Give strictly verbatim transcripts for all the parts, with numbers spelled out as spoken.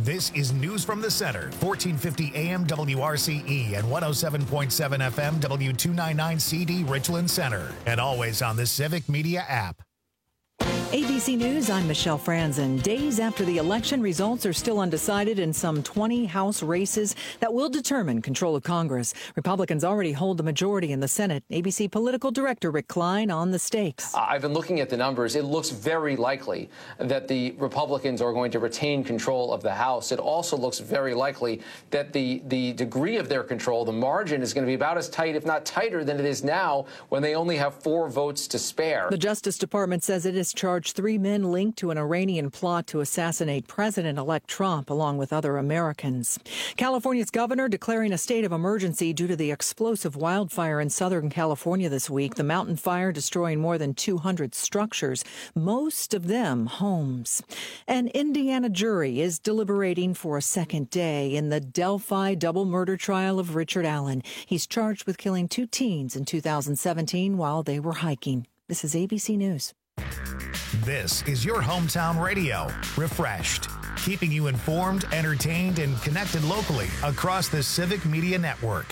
This is News from the Center, fourteen fifty A M W R C E and one oh seven point seven F M W two ninety-nine C D Richland Center. And always on the Civic Media app. A B C News, I'm Michelle Franzen. Days after the election, results are still undecided in some twenty House races that will determine control of Congress. Republicans already hold the majority in the Senate. A B C political director Rick Klein on the stakes. I've been looking at the numbers. It looks very likely that the Republicans are going to retain control of the House. It also looks very likely that the, the degree of their control, the margin, is going to be about as tight, if not tighter, than it is now when they only have four votes to spare. The Justice Department says it has charged three men linked to an Iranian plot to assassinate President-elect Trump, along with other Americans. California's governor declaring a state of emergency due to the explosive wildfire in Southern California this week. The mountain fire destroying more than two hundred structures, most of them homes. An Indiana jury is deliberating for a second day in the Delphi double murder trial of Richard Allen. He's charged with killing two teens in two thousand seventeen while they were hiking. This is A B C News. This is your hometown radio, Refreshed, keeping you informed, entertained, and connected locally across the Civic Media Network.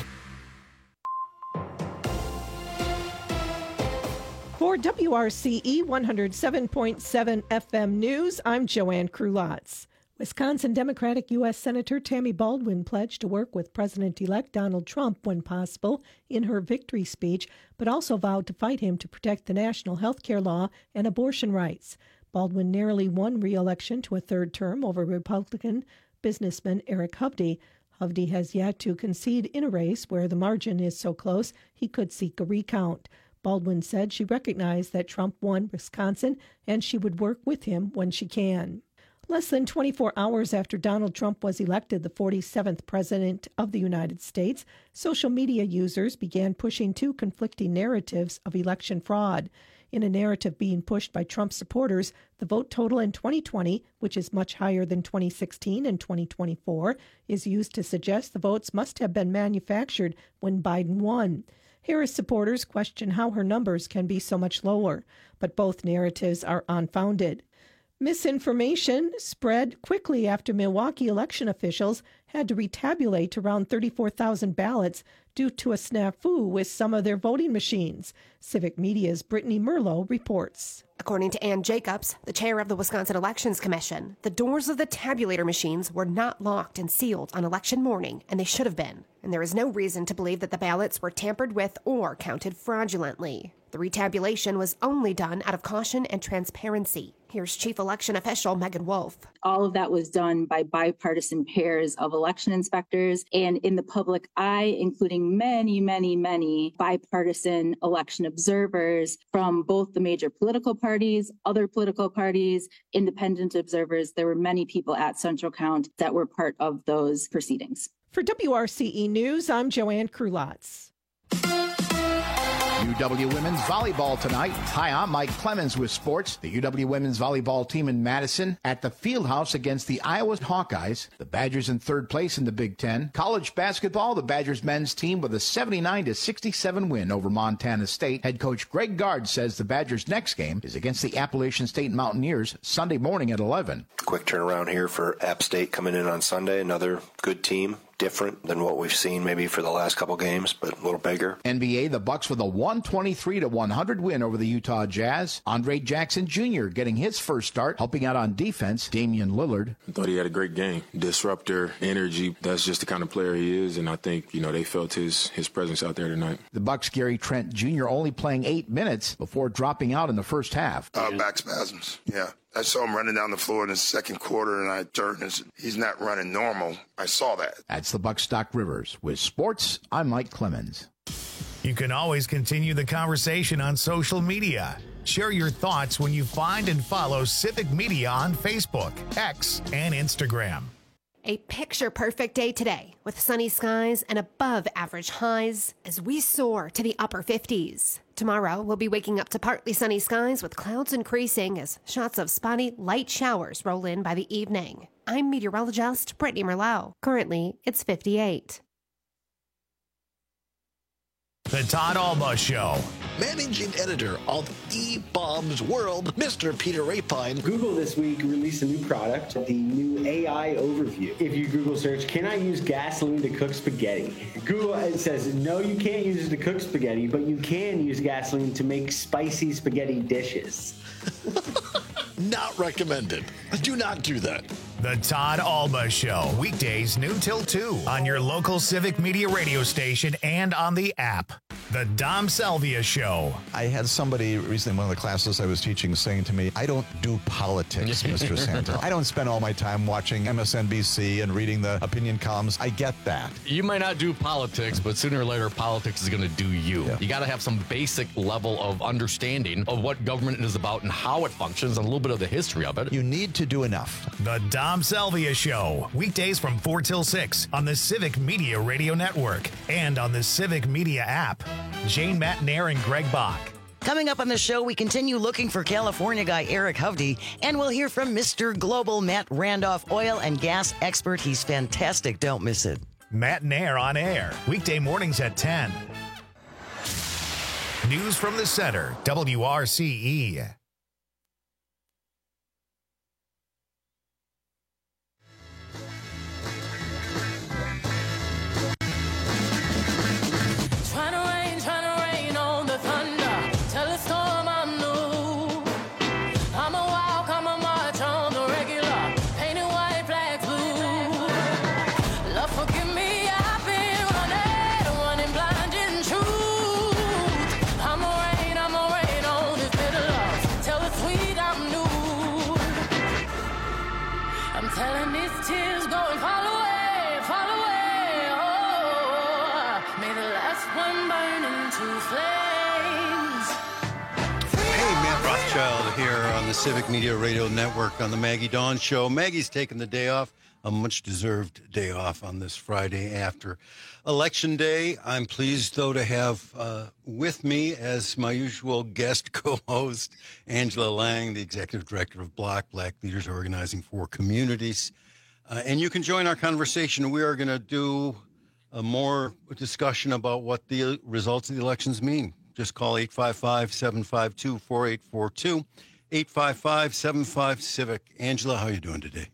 For W R C E one oh seven point seven F M News, I'm Joanne Krulotz. Wisconsin Democratic U S Senator Tammy Baldwin pledged to work with President-elect Donald Trump when possible in her victory speech, but also vowed to fight him to protect the national health care law and abortion rights. Baldwin narrowly won re-election to a third term over Republican businessman Eric Hovde. Hovde has yet to concede in a race where the margin is so close he could seek a recount. Baldwin said she recognized that Trump won Wisconsin and she would work with him when she can. Less than twenty-four hours after Donald Trump was elected the forty-seventh president of the United States, social media users began pushing two conflicting narratives of election fraud. In a narrative being pushed by Trump supporters, the vote total in twenty twenty, which is much higher than twenty sixteen and twenty twenty-four, is used to suggest the votes must have been manufactured when Biden won. Harris supporters question how her numbers can be so much lower, but both narratives are unfounded. Misinformation spread quickly after Milwaukee election officials had to retabulate around thirty-four thousand ballots due to a snafu with some of their voting machines. Civic Media's Brittany Merlo reports. According to Ann Jacobs, the chair of the Wisconsin Elections Commission, the doors of the tabulator machines were not locked and sealed on election morning, and they should have been. And there is no reason to believe that the ballots were tampered with or counted fraudulently. The retabulation was only done out of caution and transparency. Here's Chief Election Official Megan Wolf. All of that was done by bipartisan pairs of election inspectors and in the public eye, including many, many, many bipartisan election observers from both the major political parties, other political parties, independent observers. There were many people at Central Count that were part of those proceedings. For W R C E News, I'm Joanne Krulotz. U W Women's Volleyball tonight. Hi, I'm Mike Clemens with sports. The U W Women's Volleyball team in Madison at the Fieldhouse against the Iowa Hawkeyes. The Badgers in third place in the Big Ten. College basketball, the Badgers men's team with a seventy-nine to sixty-seven win over Montana State. Head coach Greg Gard says the Badgers' next game is against the Appalachian State Mountaineers Sunday morning at eleven. Quick turnaround here for App State coming in on Sunday. Another good team. Different than what we've seen maybe for the last couple games, but a little bigger. N B A, the Bucks with a one twenty-three to one hundred win over the Utah Jazz. Andre Jackson Junior getting his first start, helping out on defense. Damian Lillard. I thought he had a great game. Disruptor, energy. That's just the kind of player he is, and I think, you know, they felt his his presence out there tonight. The Bucks' Gary Trent Junior only playing eight minutes before dropping out in the first half. Uh, back spasms, yeah. I saw him running down the floor in the second quarter, and I turned and said, he's not running normal. I saw that. That's the Bucks Stock Rivers. With sports, I'm Mike Clemens. You can always continue the conversation on social media. Share your thoughts when you find and follow Civic Media on Facebook, X, and Instagram. A picture-perfect day today with sunny skies and above-average highs as we soar to the upper fifties. Tomorrow, we'll be waking up to partly sunny skies with clouds increasing as shots of spotty, light showers roll in by the evening. I'm meteorologist Brittany Merlau. Currently, it's fifty-eight. The Todd Alba Show. managing editor of eBaum's World, Mister Peter Rapine. Google this week released a new product, the new A I overview. If you Google search, can I use gasoline to cook spaghetti? Google says, no, you can't use it to cook spaghetti, but you can use gasoline to make spicy spaghetti dishes. Not recommended. Do not do that. The Todd Alba Show, weekdays noon till two on your local Civic Media radio station and on the app. The Dom Salvia Show. I had somebody recently in one of the classes I was teaching saying to me, I don't do politics, Mister Santel. I don't spend all my time watching M S N B C and reading the opinion columns. I get that. You might not do politics, but sooner or later, politics is going to do you. Yeah. You got to have some basic level of understanding of what government is about and how it functions and a little bit of the history of it. You need to do enough. The Dom Salvia Show, weekdays from four till six on the Civic Media Radio Network and on the Civic Media app. Jane Matnair and Greg Bach. Coming up on the show, we continue looking for California guy Eric Hovde, and we'll hear from Mister Global Matt Randolph, oil and gas expert. He's fantastic. Don't miss it. Matt Nair on air, weekday mornings at ten. News from the center, W R C E. Here on the Civic Media Radio Network on the Maggie Dawn Show. Maggie's taking the day off, a much-deserved day off on this Friday after Election Day. I'm pleased, though, to have uh, with me as my usual guest co-host, Angela Lang, the Executive Director of Block, Black Leaders Organizing for Communities. Uh, and you can join our conversation. We are going to do a more discussion about what the results of the elections mean. Just call eight five five, seven five two, four eight four two, eight five five, seven five, CIVIC. Angela, how are you doing today?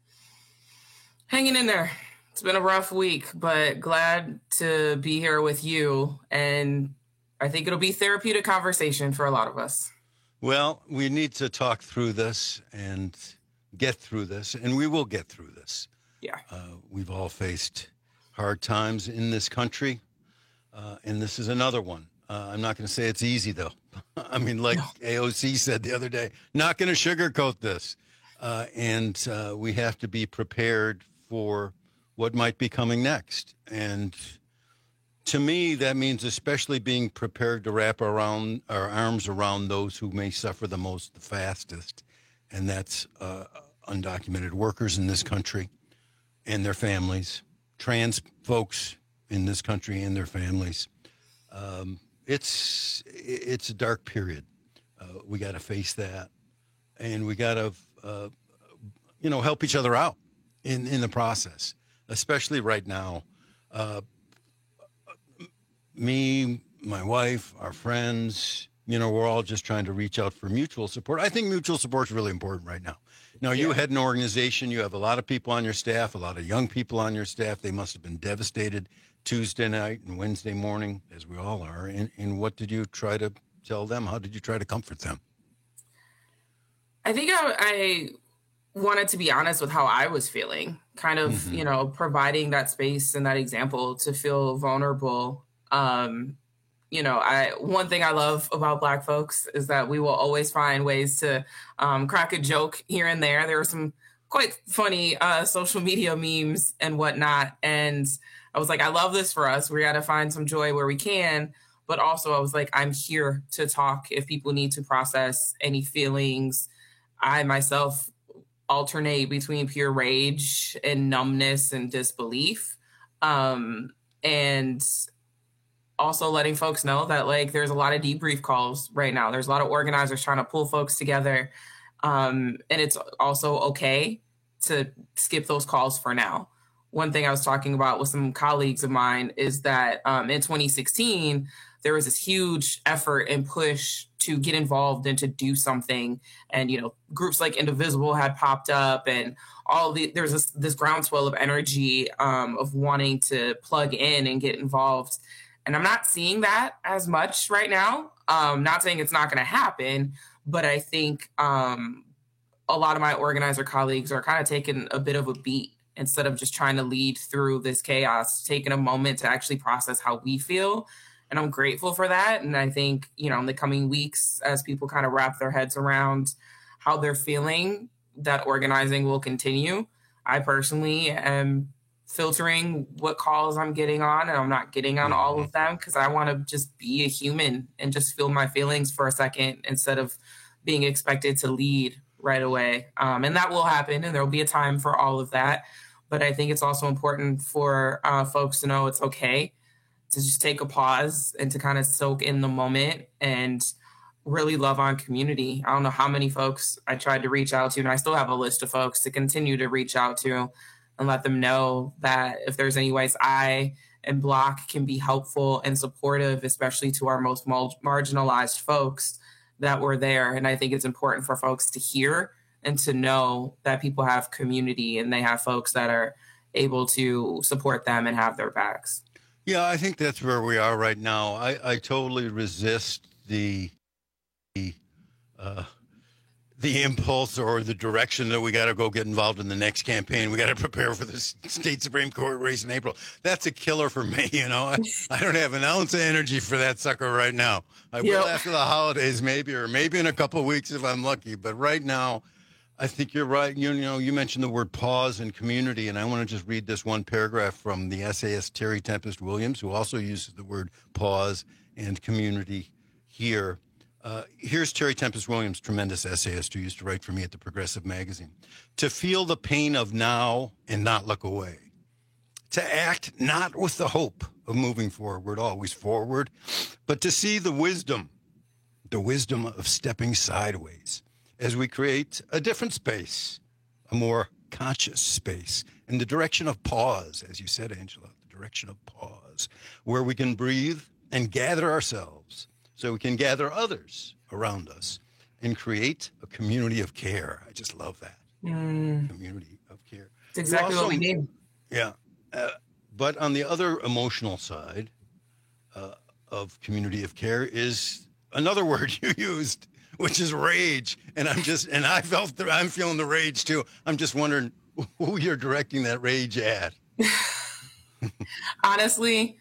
Hanging in there. It's been a rough week, but glad to be here with you. And I think it'll be therapeutic conversation for a lot of us. Well, we need to talk through this and get through this, and we will get through this. Yeah. Uh, we've all faced hard times in this country, uh, and this is another one. Uh, I'm not going to say it's easy, though. I mean, like no. A O C said the other day, not going to sugarcoat this. Uh, and uh, we have to be prepared for what might be coming next. And to me, that means especially being prepared to wrap around our arms around those who may suffer the most, the fastest. And that's uh, undocumented workers in this country and their families, trans folks in this country and their families. Um, It's it's a dark period. Uh, we got to face that, and we got to, uh, you know, help each other out in, in the process, especially right now. Uh, me, my wife, our friends, you know, we're all just trying to reach out for mutual support. I think mutual support is really important right now. Now, you yeah. had an organization. You have a lot of people on your staff, a lot of young people on your staff. They must have been devastated Tuesday night and Wednesday morning, as we all are. And, and what did you try to tell them? How did you try to comfort them? I think I, I wanted to be honest with how I was feeling, kind of, mm-hmm. you know, providing that space and that example to feel vulnerable. Um, you know, I one thing I love about Black folks is that we will always find ways to um, crack a joke here and there. There are some quite funny uh, social media memes and whatnot. And I was like, I love this for us. We got to find some joy where we can. But also I was like, I'm here to talk if people need to process any feelings. I myself alternate between pure rage and numbness and disbelief. Um, and also letting folks know that, like, there's a lot of debrief calls right now. There's a lot of organizers trying to pull folks together. Um, and it's also okay to skip those calls for now. One thing I was talking about with some colleagues of mine is that um, in twenty sixteen, there was this huge effort and push to get involved and to do something. And, you know, groups like Indivisible had popped up, and all the, there was this, this groundswell of energy um, of wanting to plug in and get involved. And I'm not seeing that as much right now. Um, not saying it's not going to happen, but I think um, a lot of my organizer colleagues are kind of taking a bit of a beat instead of just trying to lead through this chaos, taking a moment to actually process how we feel. And I'm grateful for that. And I think, you know, in the coming weeks, as people kind of wrap their heads around how they're feeling, that organizing will continue. I personally am filtering what calls I'm getting on, and I'm not getting on all of them because I want to just be a human and just feel my feelings for a second instead of being expected to lead right away. Um, and that will happen, and there will be a time for all of that. But I think it's also important for uh, folks to know it's okay to just take a pause and to kind of soak in the moment and really love on community. I don't know how many folks I tried to reach out to, and I still have a list of folks to continue to reach out to and let them know that if there's any ways I and Block can be helpful and supportive, especially to our most marginalized folks, that we're there. And I think it's important for folks to hear and to know that people have community and they have folks that are able to support them and have their backs. Yeah, I think that's where we are right now. I, I totally resist the the, uh, the impulse or the direction that we got to go get involved in the next campaign. We got to prepare for the state Supreme Court race in April. That's a killer for me, you know. I, I don't have an ounce of energy for that sucker right now. I will yep. after the holidays, maybe, or maybe in a couple of weeks if I'm lucky. But right now, I think you're right. You, you know, you mentioned the word pause and community, and I want to just read this one paragraph from the essayist Terry Tempest Williams, who also uses the word pause and community here. Uh, here's Terry Tempest Williams, tremendous essayist who used to write for me at the Progressive magazine. To feel the pain of now and not look away. To act not with the hope of moving forward, always forward, but to see the wisdom, the wisdom of stepping sideways as we create a different space, a more conscious space in the direction of pause, as you said, Angela, the direction of pause, where we can breathe and gather ourselves so we can gather others around us and create a community of care. I just love that. Mm. Community of care. It's exactly also, what we need. Yeah. Uh, but on the other emotional side uh, of community of care is another word you used, which is rage. And I'm just, and I felt, the, I'm feeling the rage too. I'm just wondering who you're directing that rage at. Honestly,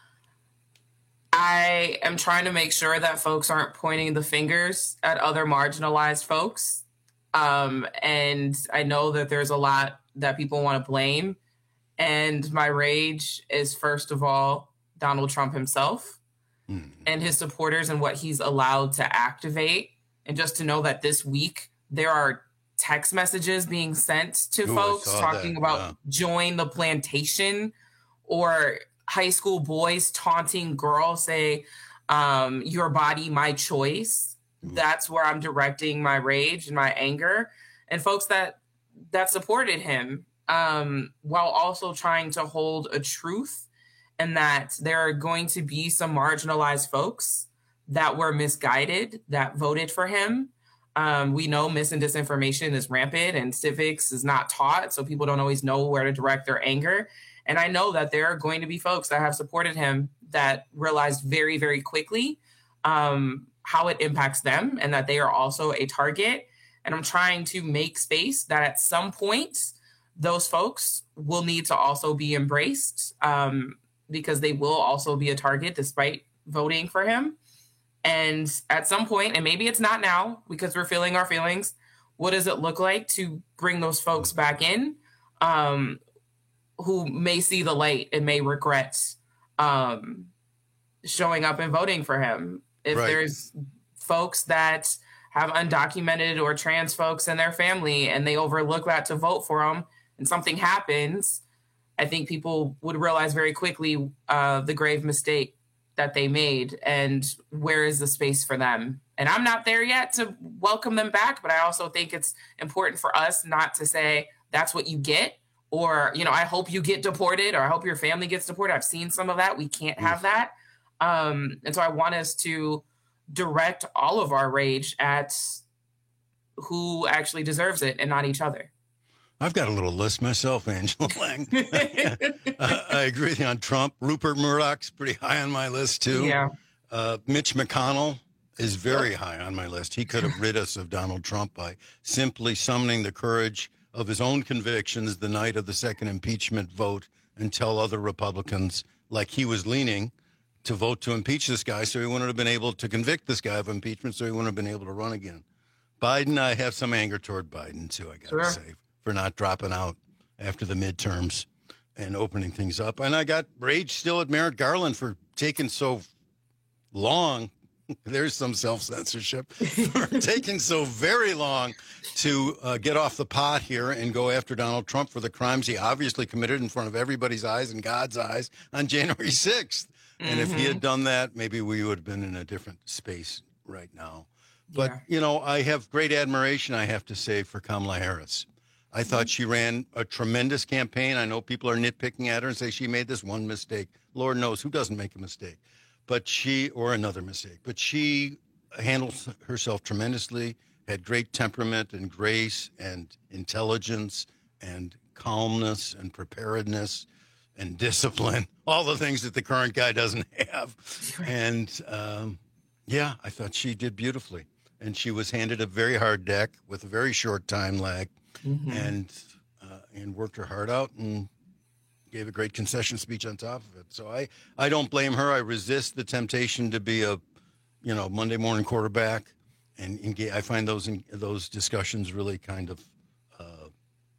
I am trying to make sure that folks aren't pointing the fingers at other marginalized folks. Um, and I know that there's a lot that people want to blame. And my rage is, first of all, Donald Trump himself mm. and his supporters and what he's allowed to activate. And just to know that this week there are text messages being sent to Ooh, folks talking that. about yeah. join the plantation, or high school boys taunting girls, say, um, your body, my choice. Ooh. That's where I'm directing my rage and my anger. And folks that that supported him, um, while also trying to hold a truth, and that there are going to be some marginalized folks that were misguided, that voted for him. Um, we know mis and disinformation is rampant and civics is not taught, so people don't always know where to direct their anger. And I know that there are going to be folks that have supported him that realized very, very quickly um, how it impacts them and that they are also a target. And I'm trying to make space that at some point, those folks will need to also be embraced um, because they will also be a target despite voting for him. And at some point, and maybe it's not now because we're feeling our feelings, what does it look like to bring those folks back in um, who may see the light and may regret um, showing up and voting for him? If right. there's folks that have undocumented or trans folks in their family and they overlook that to vote for them and something happens, I think people would realize very quickly uh, the grave mistake that they made and where is the space for them. And I'm not there yet to welcome them back, but I also think it's important for us not to say that's what you get, or, you know, I hope you get deported, or I hope your family gets deported. I've seen some of that. We can't have that. Um, and so I want us to direct all of our rage at who actually deserves it and not each other. I've got a little list myself, Angela Lang. uh, I agree with you on Trump. Rupert Murdoch's pretty high on my list, too. Yeah. Uh, Mitch McConnell is very high on my list. He could have rid us of Donald Trump by simply summoning the courage of his own convictions the night of the second impeachment vote and tell other Republicans, like he was leaning, to vote to impeach this guy so he wouldn't have been able to convict this guy of impeachment so he wouldn't have been able to run again. Biden, I have some anger toward Biden, too, I got to Sure. say, for not dropping out after the midterms and opening things up. And I got rage still at Merrick Garland for taking so long. There's some self-censorship. For taking so very long to uh, get off the pot here and go after Donald Trump for the crimes he obviously committed in front of everybody's eyes and God's eyes on January sixth. Mm-hmm. And if he had done that, maybe we would have been in a different space right now. But, yeah. you know, I have great admiration, I have to say, for Kamala Harris. I mm-hmm. thought she ran a tremendous campaign. I know people are nitpicking at her and say she made this one mistake. Lord knows who doesn't make a mistake. But she, or another mistake, but she handles herself tremendously, had great temperament and grace and intelligence and calmness and preparedness and discipline, all the things that the current guy doesn't have. And, um, yeah, I thought she did beautifully. And she was handed a very hard deck with a very short time lag mm-hmm. and uh, and worked her heart out and gave a great concession speech on top of it. So I, I don't blame her. I resist the temptation to be a, you know, Monday morning quarterback, and engage. I find those those discussions really kind of uh,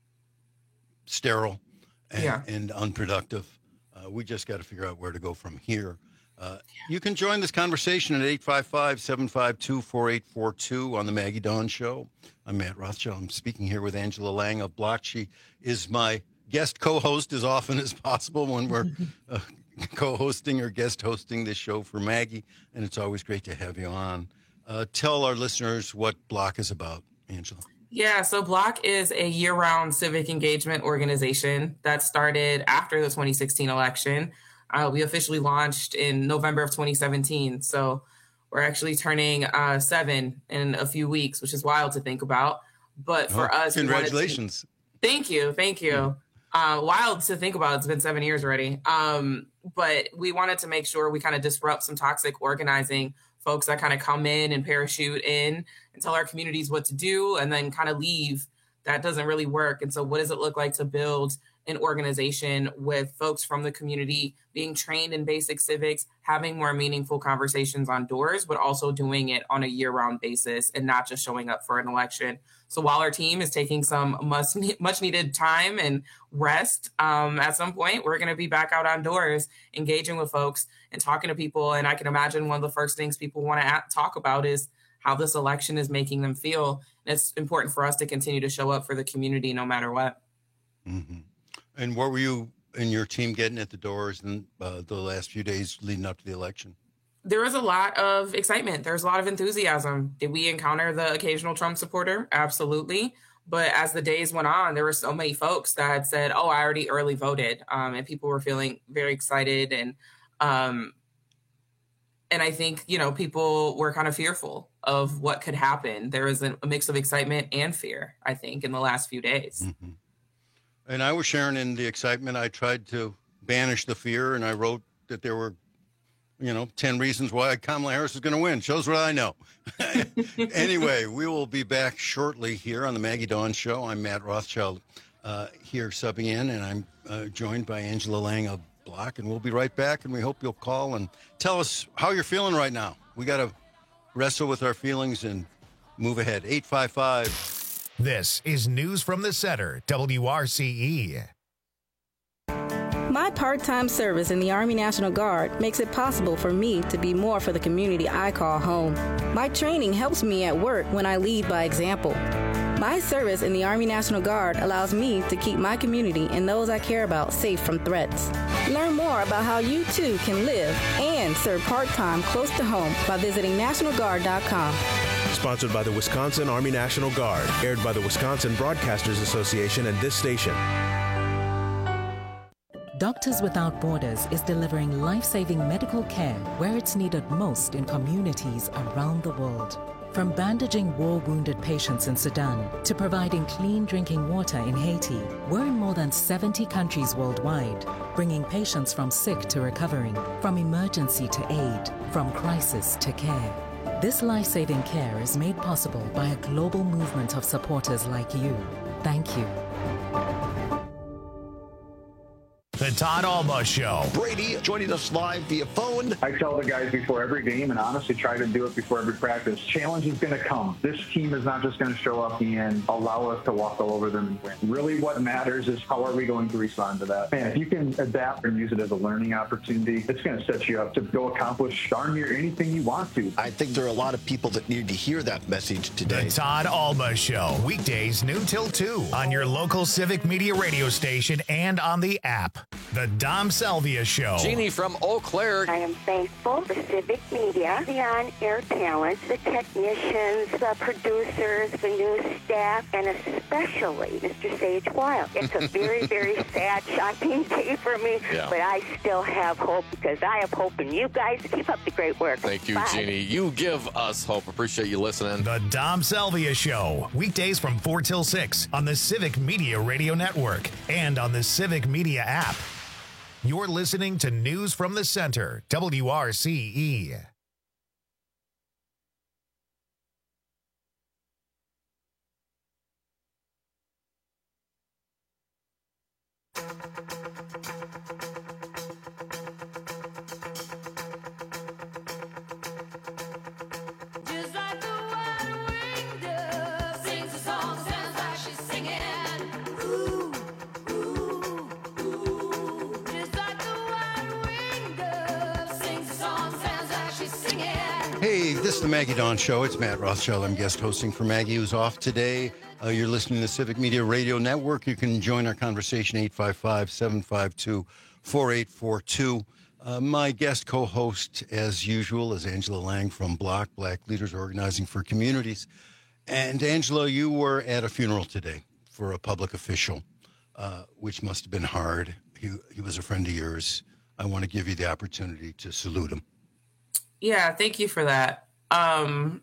sterile and, yeah. and unproductive. Uh, we just got to figure out where to go from here. Uh, you can join this conversation at eight five five, seven five two, four eight four two on the Maggie Dawn Show. I'm Matt Rothschild. I'm speaking here with Angela Lang of Block. She is my guest co-host as often as possible when we're uh, co-hosting or guest hosting this show for Maggie, and it's always great to have you on. Uh, tell our listeners what Block is about, Angela. Yeah, so Block is a year-round civic engagement organization that started after the twenty sixteen election. Uh, we officially launched in November of twenty seventeen, so we're actually turning uh, seven in a few weeks, which is wild to think about. But for oh, us, congratulations! To, thank you, thank you. Mm. Uh, wild to think about. It's been seven years already. Um, but we wanted to make sure we kind of disrupt some toxic organizing, folks that kind of come in and parachute in and tell our communities what to do and then kind of leave. That doesn't really work. And so what does it look like to build an organization with folks from the community being trained in basic civics, having more meaningful conversations on doors, but also doing it on a year-round basis and not just showing up for an election. So while our team is taking some much, much needed time and rest, um, at some point, we're going to be back out on doors, engaging with folks and talking to people. And I can imagine one of the first things people want to talk about is how this election is making them feel. And it's important for us to continue to show up for the community no matter what. Mm-hmm. And what were you and your team getting at the doors in uh, the last few days leading up to the election? There was a lot of excitement. There's a lot of enthusiasm. Did we encounter the occasional Trump supporter? Absolutely. But as the days went on, there were so many folks that had said, oh, I already early voted. Um, and people were feeling very excited. And um, and I think, you know, people were kind of fearful of what could happen. There was a, a mix of excitement and fear, I think, in the last few days. Mm-hmm. And I was sharing in the excitement. I tried to banish the fear, and I wrote that there were, you know, ten reasons why Kamala Harris is going to win. Shows what I know. Anyway, we will be back shortly here on the Maggie Dawn Show. I'm Matt Rothschild uh, here subbing in, and I'm uh, joined by Angela Lang of Block, and we'll be right back, and we hope you'll call and tell us how you're feeling right now. We got to wrestle with our feelings and move ahead. eight five five This is News from the Center, W R C E. My part-time service in the Army National Guard makes it possible for me to be more for the community I call home. My training helps me at work when I lead by example. My service in the Army National Guard allows me to keep my community and those I care about safe from threats. Learn more about how you too can live and serve part-time close to home by visiting national guard dot com. Sponsored by the Wisconsin Army National Guard. Aired by the Wisconsin Broadcasters Association and this station. Doctors Without Borders is delivering life-saving medical care where it's needed most in communities around the world. From bandaging war-wounded patients in Sudan to providing clean drinking water in Haiti, we're in more than seventy countries worldwide, bringing patients from sick to recovering, from emergency to aid, from crisis to care. This life-saving care is made possible by a global movement of supporters like you. Thank you. The Todd Alba Show. Brady joining us live via phone. I tell the guys before every game, and honestly try to do it before every practice, challenge is going to come. This team is not just going to show up and allow us to walk all over them and win. Really what matters is how are we going to respond to that. Man, if you can adapt and use it as a learning opportunity, it's going to set you up to go accomplish darn near anything you want to. I think there are a lot of people that need to hear that message today. The Todd Alba Show. Weekdays noon till two on your local Civic Media radio station and on the app. The Dom Salvia Show. Jeannie from Eau Claire. I am thankful for Civic Media, the on-air talent, the technicians, the producers, the news staff, and especially Mister Sage Wild. It's a very, very sad, shocking day for me, Yeah. but I still have hope because I have hope in you guys. Keep up the great work. Thank you, Bye. Jeannie. You give us hope. Appreciate you listening. The Dom Salvia Show. Weekdays from four till six on the Civic Media Radio Network and on the Civic Media app. You're listening to News from the Center, W R C E. Hey, this is the Maggie Dawn Show. It's Matt Rothschild. I'm guest hosting for Maggie, who's off today. Uh, you're listening to the Civic Media Radio Network. You can join our conversation, eight five five, seven five two, four eight four two. Uh, my guest co-host, as usual, is Angela Lang from Block, Black Leaders Organizing for Communities. And Angela, you were at a funeral today for a public official, uh, which must have been hard. He, he was a friend of yours. I want to give you the opportunity to salute him. Yeah, thank you for that. Um,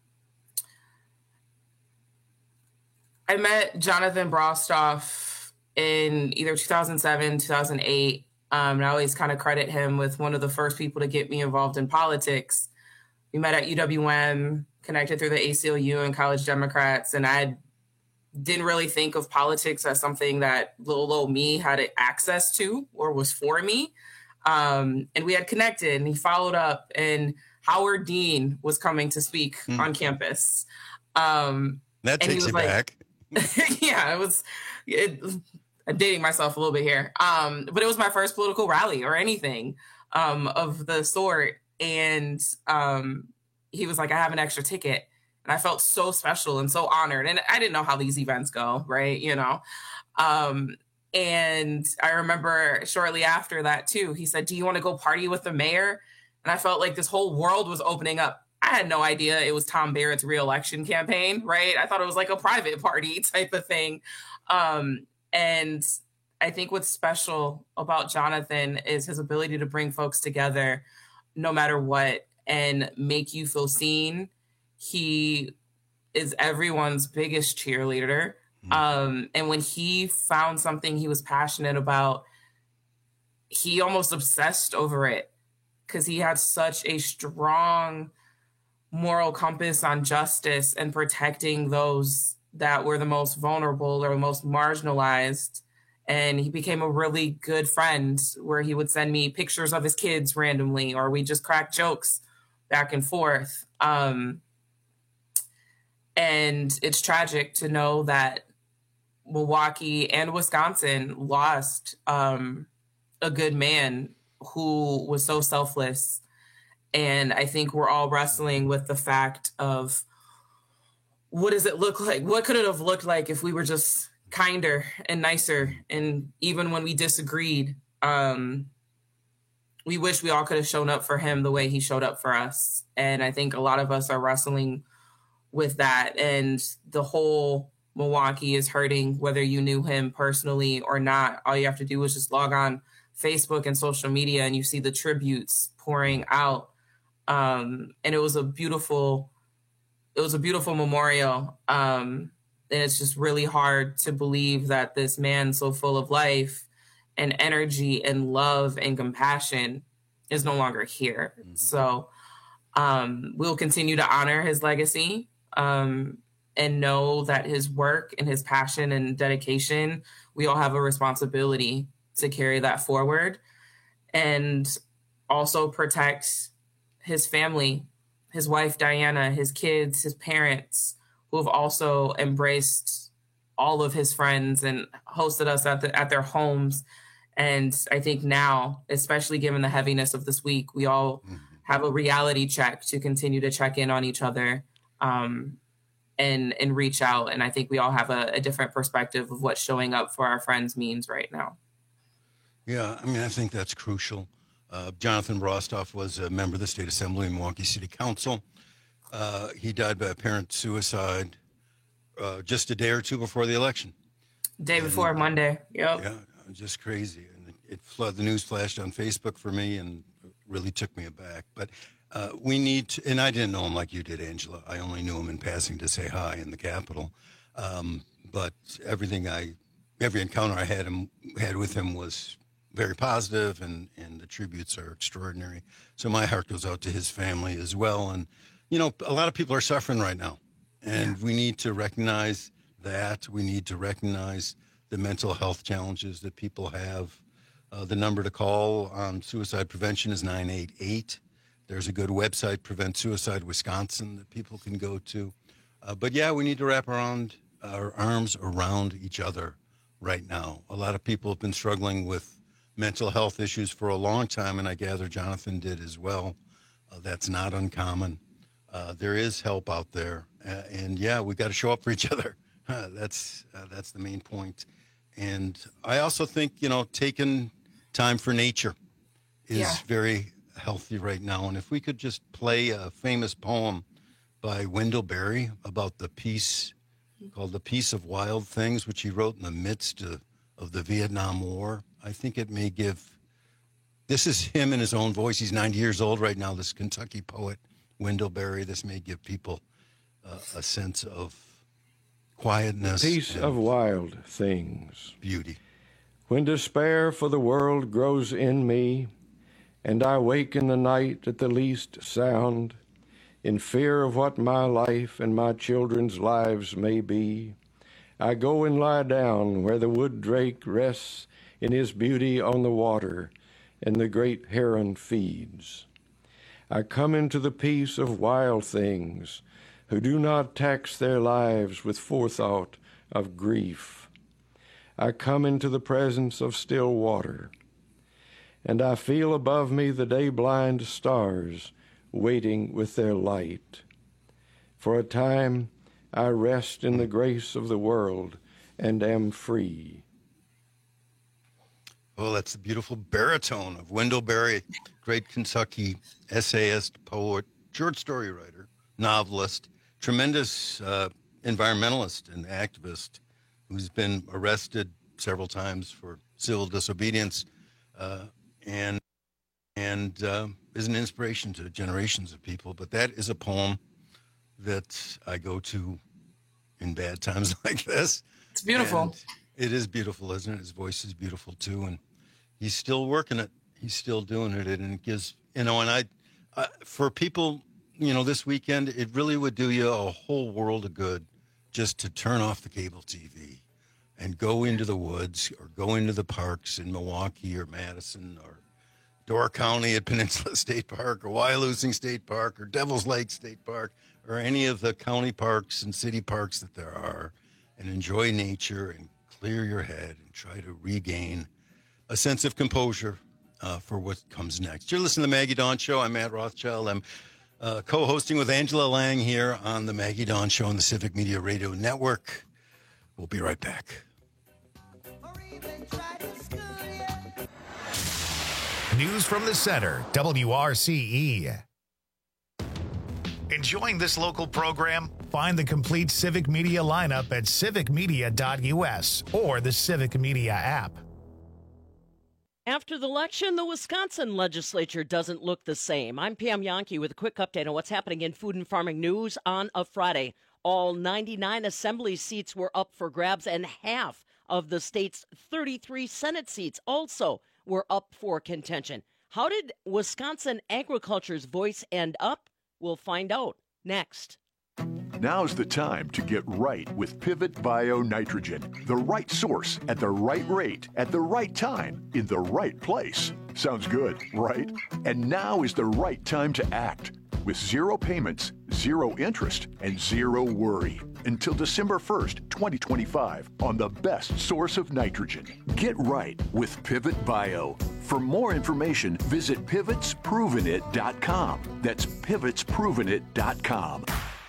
I met Jonathan Brostoff in either two thousand seven, two thousand eight. Um, and I always kind of credit him with one of the first people to get me involved in politics. We met at U W M, connected through the A C L U and College Democrats. And I didn't really think of politics as something that little old me had access to or was for me. Um, and we had connected, and he followed up, and Howard Dean was coming to speak mm. on campus. Um, that takes you like, back. yeah, it was it, I'm dating myself a little bit here. Um, but it was my first political rally or anything um, of the sort. And um, he was like, I have an extra ticket. And I felt so special and so honored. And I didn't know how these events go, right? You know? Um, And I remember shortly after that, too, he said, do you want to go party with the mayor? And I felt like this whole world was opening up. I had no idea it was Tom Barrett's reelection campaign, right? I thought it was like a private party type of thing. Um, and I think what's special about Jonathan is his ability to bring folks together no matter what and make you feel seen. He is everyone's biggest cheerleader. Um, and when he found something he was passionate about, he almost obsessed over it because he had such a strong moral compass on justice and protecting those that were the most vulnerable or the most marginalized. And he became a really good friend where he would send me pictures of his kids randomly, or we just crack jokes back and forth. Um, and it's tragic to know that Milwaukee and Wisconsin lost um, a good man who was so selfless. And I think we're all wrestling with the fact of what does it look like? What could it have looked like if we were just kinder and nicer? And even when we disagreed, um, we wish we all could have shown up for him the way he showed up for us. And I think a lot of us are wrestling with that. And the whole Milwaukee is hurting, whether you knew him personally or not. All you have to do is just log on Facebook and social media, and you see the tributes pouring out. Um, and it was a beautiful, it was a beautiful memorial. Um, and it's just really hard to believe that this man so full of life and energy and love and compassion is no longer here. Mm-hmm. So um, we'll continue to honor his legacy um, and know that his work and his passion and dedication, we all have a responsibility to carry that forward and also protect his family, his wife, Diana, his kids, his parents, who have also embraced all of his friends and hosted us at the, at their homes. And I think now, especially given the heaviness of this week, we all mm-hmm. have a reality check to continue to check in on each other um, and, and reach out. And I think we all have a, a different perspective of what showing up for our friends means right now. Yeah, I mean, I think that's crucial. Uh, Jonathan Rostoff was a member of the State Assembly and Milwaukee City Council. Uh, he died by apparent suicide uh, just a day or two before the election. Day before and, Monday, yep. Yeah, just crazy. And it, it flood, the news flashed on Facebook for me and really took me aback. But uh, we need to, and I didn't know him like you did, Angela. I only knew him in passing to say hi in the Capitol. Um, but everything I, every encounter I had him had with him was very positive, and, and the tributes are extraordinary. So my heart goes out to his family as well. And, you know, a lot of people are suffering right now, and yeah. we need to recognize that. We need to recognize the mental health challenges that people have. Uh, the number to call on suicide prevention is nine eight eight. There's a good website, Prevent Suicide Wisconsin, that people can go to. Uh, but, yeah, we need to wrap around our arms around each other right now. A lot of people have been struggling with mental health issues for a long time, and I gather Jonathan did as well. Uh, that's not uncommon. Uh, there is help out there, uh, and yeah, we got to show up for each other. Uh, that's uh, that's the main point. And I also think, you know, taking time for nature is yeah. very healthy right now. And if we could just play a famous poem by Wendell Berry about the peace, called "The Peace of Wild Things," which he wrote in the midst of, of the Vietnam War. I think it may give, this is him in his own voice. He's ninety years old right now, this Kentucky poet, Wendell Berry. This may give people uh, a sense of quietness. Peace of wild things. Beauty. When despair for the world grows in me, and I wake in the night at the least sound, in fear of what my life and my children's lives may be, I go and lie down where the wood drake rests in his beauty on the water, and the great heron feeds. I come into the peace of wild things, who do not tax their lives with forethought of grief. I come into the presence of still water, and I feel above me the day-blind stars waiting with their light. For a time I rest in the grace of the world and am free. Oh, that's the beautiful baritone of Wendell Berry, great Kentucky essayist, poet, short story writer, novelist, tremendous uh, environmentalist and activist who's been arrested several times for civil disobedience uh, and and uh, is an inspiration to generations of people. But that is a poem that I go to in bad times like this. It's beautiful. And it is beautiful, isn't it? His voice is beautiful too, and he's still working it. He's still doing it, and it gives, you know, and I, I, for people, you know, this weekend, it really would do you a whole world of good just to turn off the cable T V and go into the woods or go into the parks in Milwaukee or Madison or Door County at Peninsula State Park or Wyalusing State Park or Devil's Lake State Park or any of the county parks and city parks that there are, and enjoy nature and clear your head and try to regain a sense of composure uh, for what comes next. You're listening to the Maggie Dawn Show. I'm Matt Rothschild. I'm uh, co-hosting with Angela Lang here on the Maggie Dawn Show on the Civic Media Radio Network. We'll be right back. News from the Center, W R C E. Enjoying this local program? Find the complete Civic Media lineup at civic media dot U S or the Civic Media app. After the election, the Wisconsin legislature doesn't look the same. I'm Pam Yankee with a quick update on what's happening in food and farming news on a Friday. All ninety-nine assembly seats were up for grabs, and half of the state's thirty-three Senate seats also were up for contention. How did Wisconsin agriculture's voice end up? We'll find out next. Now's the time to get right with Pivot Bio Nitrogen. The right source at the right rate at the right time in the right place. Sounds good, right? And now is the right time to act. With zero payments, zero interest, and zero worry. Until December first, twenty twenty-five, on the best source of nitrogen. Get right with Pivot Bio. For more information, visit pivots proven it dot com. That's pivots proven it dot com.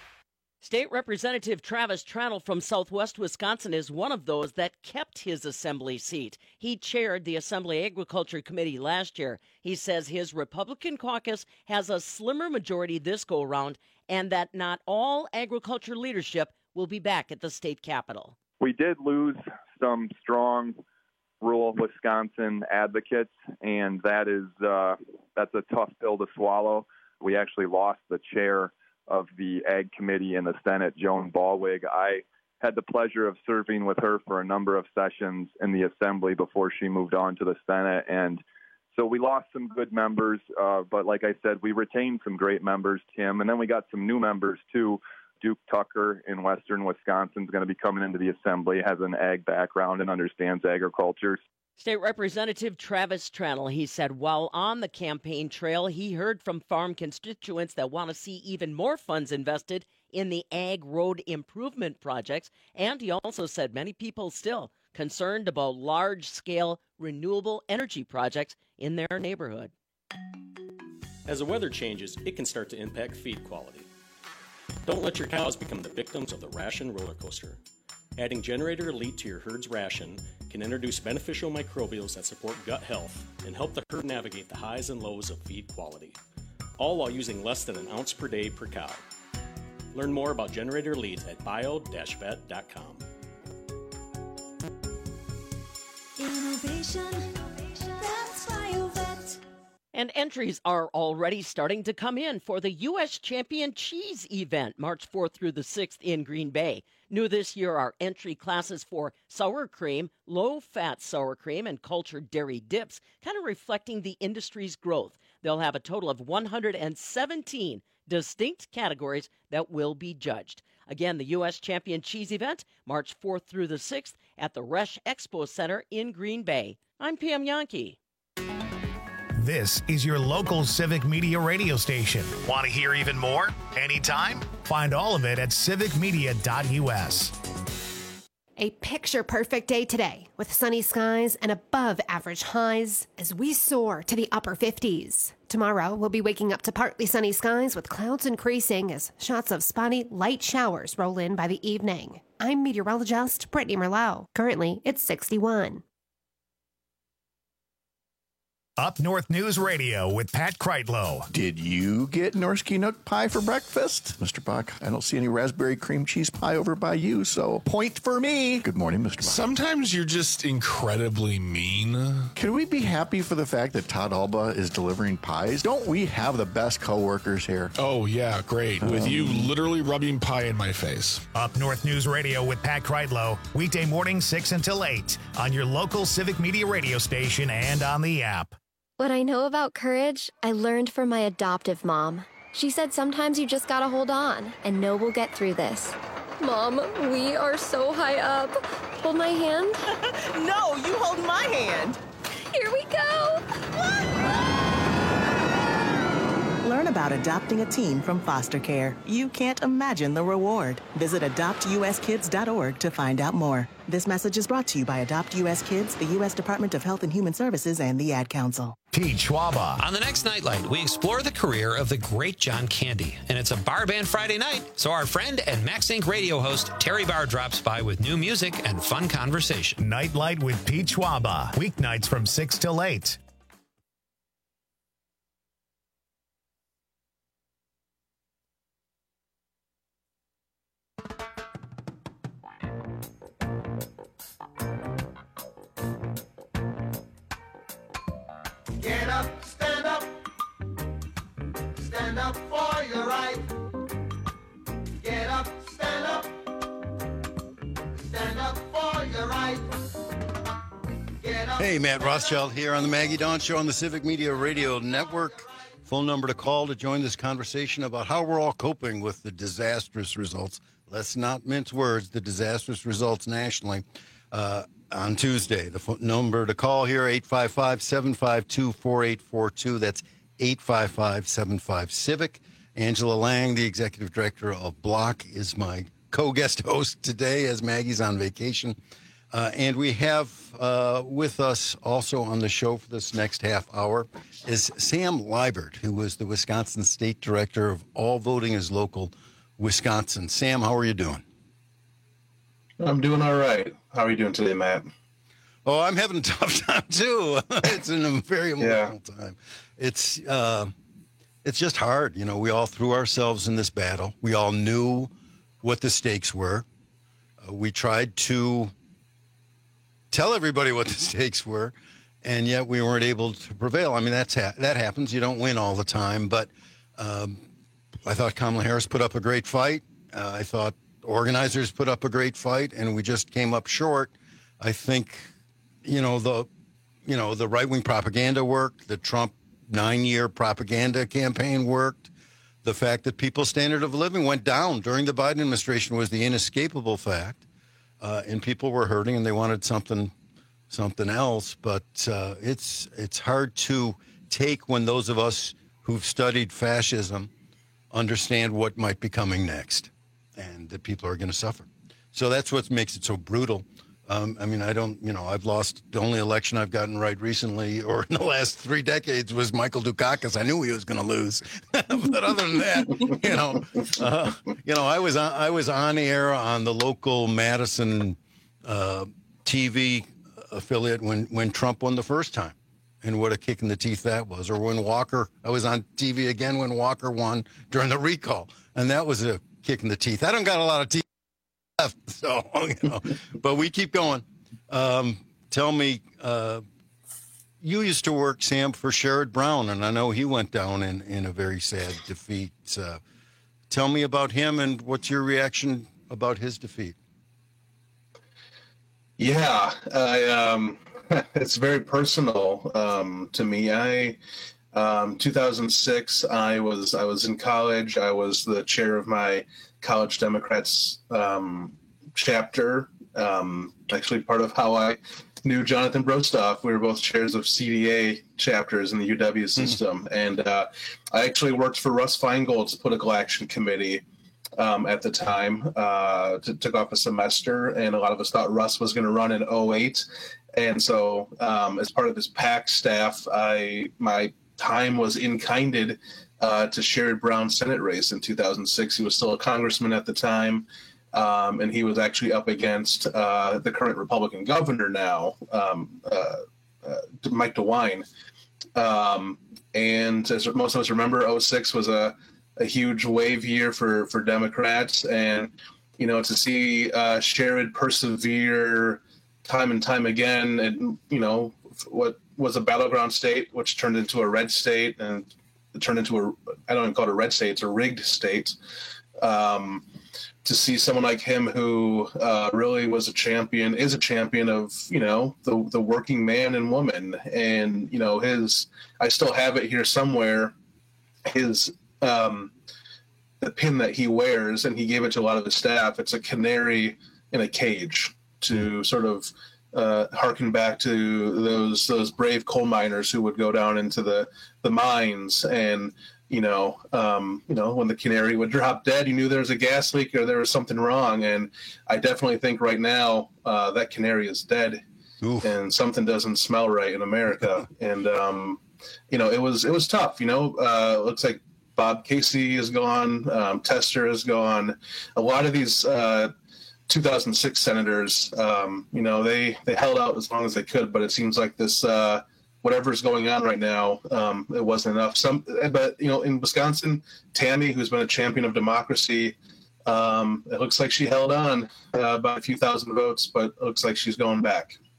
State Representative Travis Tranel from Southwest Wisconsin is one of those that kept his assembly seat. He chaired the Assembly Agriculture Committee last year. He says his Republican caucus has a slimmer majority this go-around and that not all agriculture leadership will be back at the state capitol. We did lose some strong rural Wisconsin advocates, and that is uh, that's a tough pill to swallow. We actually lost the chair of the Ag Committee in the Senate, Joan Ballwig. I had the pleasure of serving with her for a number of sessions in the Assembly before she moved on to the Senate. And so we lost some good members, uh, but like I said, we retained some great members, Tim. And then we got some new members, too. Duke Tucker in western Wisconsin is going to be coming into the Assembly, has an ag background and understands agriculture. State Representative Travis Tranel, he said while on the campaign trail, he heard from farm constituents that want to see even more funds invested in the ag road improvement projects. And he also said many people still concerned about large-scale renewable energy projects in their neighborhood. As the weather changes, it can start to impact feed quality. Don't let your cows become the victims of the ration roller coaster. Adding Generator Elite to your herd's ration can introduce beneficial microbials that support gut health and help the herd navigate the highs and lows of feed quality, all while using less than an ounce per day per cow. Learn more about Generator Elite at bio dash vet dot com. Innovation, that's BioVet. And entries are already starting to come in for the U S Champion Cheese event, March fourth through the sixth in Green Bay. New this year are entry classes for sour cream, low-fat sour cream, and cultured dairy dips, kind of reflecting the industry's growth. They'll have a total of one hundred seventeen distinct categories that will be judged. Again, the U S Champion Cheese event, March fourth through the sixth at the Resch Expo Center in Green Bay. I'm Pam Yankee. This is your local Civic Media radio station. Want to hear even more? Anytime? Find all of it at civic media dot u s. A picture-perfect day today with sunny skies and above-average highs as we soar to the upper fifties. Tomorrow, we'll be waking up to partly sunny skies with clouds increasing as shots of spotty light showers roll in by the evening. I'm meteorologist Brittany Merlot. Currently, it's sixty-one. Up North News Radio with Pat Kreitlow. Did you get Norsky Nook pie for breakfast? Mister Buck, I don't see any raspberry cream cheese pie over by you, so point for me. Good morning, Mister Buck. Sometimes you're just incredibly mean. Can we be happy for the fact that Todd Alba is delivering pies? Don't we have the best coworkers here? Oh, yeah, great. With Um, you literally rubbing pie in my face. Up North News Radio with Pat Kreitlow. Weekday morning six until eight on your local Civic Media radio station and on the app. What I know about courage, I learned from my adoptive mom. She said sometimes you just gotta hold on and know we'll get through this. Mom, we are so high up. Hold my hand. No, you hold my hand. Here we go. Learn about adopting a teen from foster care. You can't imagine the reward. Visit adopt u s kids dot org to find out more. This message is brought to you by Adopt U S Kids, the U S Department of Health and Human Services, and the Ad Council. Pete Schwaba. On the next Nightlight, we explore the career of the great John Candy. And it's a bar band Friday night, so our friend and Max Inc radio host, Terry Barr, drops by with new music and fun conversation. Nightlight with Pete Schwaba. Weeknights from six till eight. Get up, stand up. Stand up for your right. Get up, stand up. Stand up for your right. Get up. Hey, Matt Rothschild here on the Maggie Dawn Show on the Civic Media Radio Network. Phone number to call to join this conversation about how we're all coping with the disastrous results. Let's not mince words, the disastrous results nationally uh, on Tuesday. The phone number to call here, eight five five, seven five two, four eight four two. That's eight five five, seven five, CIVIC. Angela Lang, the executive director of Block, is my co-guest host today as Maggie's on vacation. Uh, and we have uh, with us also on the show for this next half hour is Sam Liebert, who was the Wisconsin State Director of All Voting is Local Wisconsin. Sam, how are you doing? I'm doing all right. How are you doing today, Matt? Oh, I'm having a tough time, too. It's in a very emotional yeah. time. It's, uh, it's just hard. You know, we all threw ourselves in this battle. We all knew what the stakes were. Uh, we tried to tell everybody what the stakes were, and yet we weren't able to prevail. I mean, that's ha- that happens. You don't win all the time, but um, I thought Kamala Harris put up a great fight. Uh, I thought organizers put up a great fight, and we just came up short. I think, you know, the, you know, the right-wing propaganda worked. The Trump nine-year propaganda campaign worked. The fact that people's standard of living went down during the Biden administration was the inescapable fact. Uh, and people were hurting, and they wanted something, something else. But uh, it's it's hard to take when those of us who've studied fascism understand what might be coming next, and that people are going to suffer. So that's what makes it so brutal. Um, I mean, I don't, you know, I've lost the only election I've gotten right recently, or in the last three decades, was Michael Dukakis. I knew he was going to lose, but other than that, you know, uh, you know, I was on, I was on air on the local Madison uh, T V affiliate when when Trump won the first time, and what a kick in the teeth that was. Or when Walker, I was on T V again when Walker won during the recall, and that was a kick in the teeth. I don't got a lot of teeth left, so, you know, but we keep going. Um, tell me, uh, you used to work, Sam, for Sherrod Brown, and I know he went down in, in a very sad defeat. Uh, tell me about him, and what's your reaction about his defeat? Yeah, I, um, it's very personal um, to me. I, um, two thousand six, I was I was in college. I was the chair of my College Democrats um, chapter. Um, actually, part of how I knew Jonathan Brostoff. We were both chairs of C D A chapters in the U W system, mm-hmm. and uh, I actually worked for Russ Feingold's Political Action Committee um, at the time. Uh, t- took off a semester, and a lot of us thought Russ was going to run in oh eight, and so um, as part of his PAC staff, I my time was in-kinded Uh, to Sherrod Brown's Senate race in two thousand six. He was still a congressman at the time, um, and he was actually up against uh, the current Republican governor now, um, uh, uh, Mike DeWine. Um, and as most of us remember, oh six was a, a huge wave year for, for Democrats. And, you know, to see uh, Sherrod persevere time and time again, and, you know, what was a battleground state, which turned into a red state, and it turned into a, I don't even call it a red state, it's a rigged state. Um, to see someone like him who uh, really was a champion, is a champion of, you know, the the working man and woman. And, you know, his, I still have it here somewhere, his, um, the pin that he wears, and he gave it to a lot of his staff. It's a canary in a cage, to sort of uh, harken back to those those brave coal miners who would go down into the, the mines, and, you know, um, you know, when the canary would drop dead, you knew there was a gas leak or there was something wrong. And I definitely think right now uh, that canary is dead. Oof. And something doesn't smell right in America. And, um, you know, it was it was tough. You know, uh, looks like Bob Casey is gone. Um, Tester is gone. A lot of these uh, two thousand six senators, um, you know, they, they held out as long as they could. But it seems like this uh, whatever's going on right now, um, it wasn't enough. Some, but, you know, in Wisconsin, Tammy, who's been a champion of democracy, um, it looks like she held on uh, by a few thousand votes, but it looks like she's going back.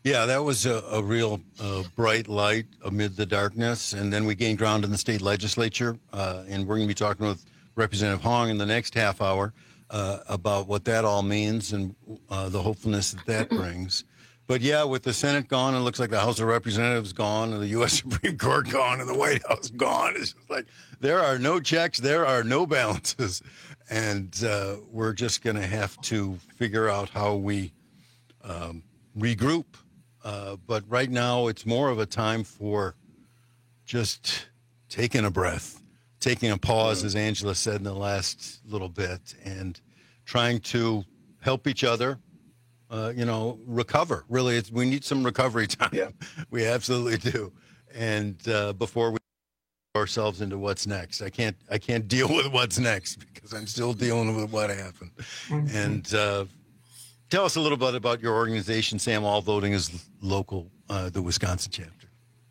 Yeah, that was a, a real uh, bright light amid the darkness. And then we gained ground in the state legislature. Uh, and we're going to be talking with Representative Hong in the next half hour uh, about what that all means and uh, the hopefulness that that brings. But yeah, with the Senate gone, it looks like the House of Representatives gone and the U S Supreme Court gone and the White House gone. It's just like there are no checks, there are no balances. And uh, we're just going to have to figure out how we um, regroup. Uh, but right now, it's more of a time for just taking a breath, taking a pause, as Angela said in the last little bit, and trying to help each other, uh, you know, recover. Really, it's, we need some recovery time. Yeah. We absolutely do. And uh, before we ourselves into what's next, I can't, I can't deal with what's next because I'm still dealing with what happened. Mm-hmm. And uh, tell us a little bit about your organization, Sam. All Voting is Local, uh, the Wisconsin chapter.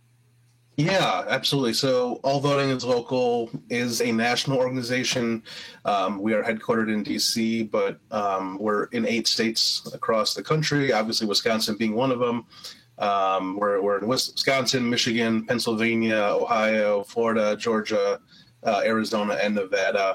Yeah, absolutely. So All Voting is Local is a national organization. Um, we are headquartered in D C, but um, we're in eight states across the country, obviously Wisconsin being one of them. Um, we're, we're in Wisconsin, Michigan, Pennsylvania, Ohio, Florida, Georgia, uh, Arizona, and Nevada.